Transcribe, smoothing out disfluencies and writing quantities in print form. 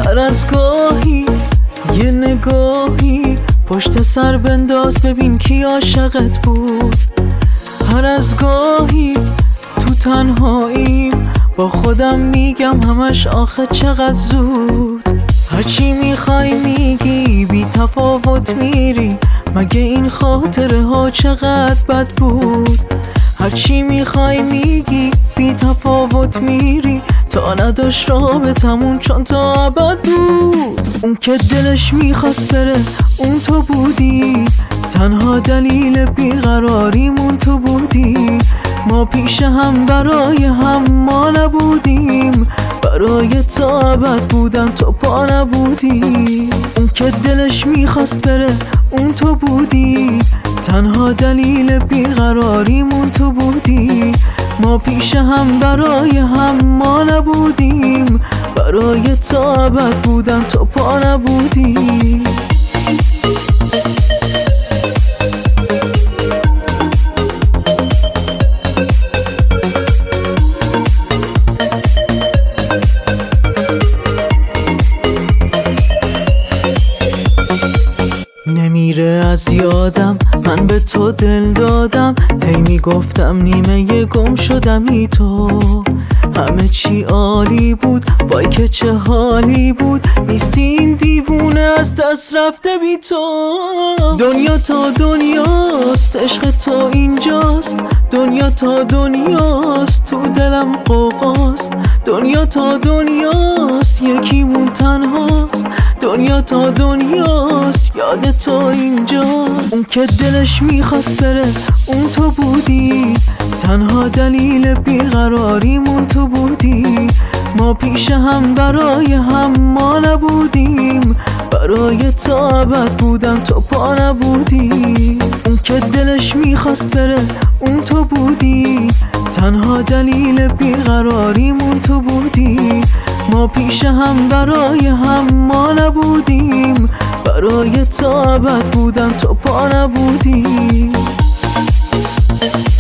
هر از گاهی یه نگاهی پشت سر بنداز ببین کی عاشقت بود. هر از گاهی تو تنهاییم با خودم میگم همش آخه چقدر زود. هرچی میخوای میگی بی تفاوت میری، مگه این خاطره ها چقدر بد بود. هرچی میخوای میگی بی تفاوت میری، تا نداشت رابطمون چون تا ابد بود. اون که دلش میخواست بره اون تو بودی، تنها دلیل بیقراریمون تو بودی. ما پیش هم برای هم ما نبودیم، برای تا ابد بودن تو پا نبودی. اون که دلش میخواست بره اون تو بودی، تنها دلیل بیقراریمون تو بودی. ما پیش هم برای هم ما نبودیم، برای تا ابد بودن تو پا نبودی. نمیره از یادم من به تو دل دادم، هی میگفتم نیمه گم شدم ای تو. همه چی عالی بود وای که چه حالی بود، نیستی این دیوونه از دست رفته بی تو. دنیا تا دنیاست عشق تو اینجاست، دنیا تا دنیاست تو دلم قوقاست. دنیا تا دنیاست یکیمون تنهاست، دنیا تا دنیاست یاد تو اینجاست. اون که دلش میخواست بره اون تو بودی، تنها دلیل بیقراریمون تو بودی. ما پیش هم برای هم ما نبودیم، برای تا ابد بودن تو پا نبودی. اون که دلش میخواست بره اون تو بودی، تنها دلیل بیقراریمون تو بودی. ما پیش هم برای هم ما نبودیم، برای تا ابد بودن تو پا نبودی.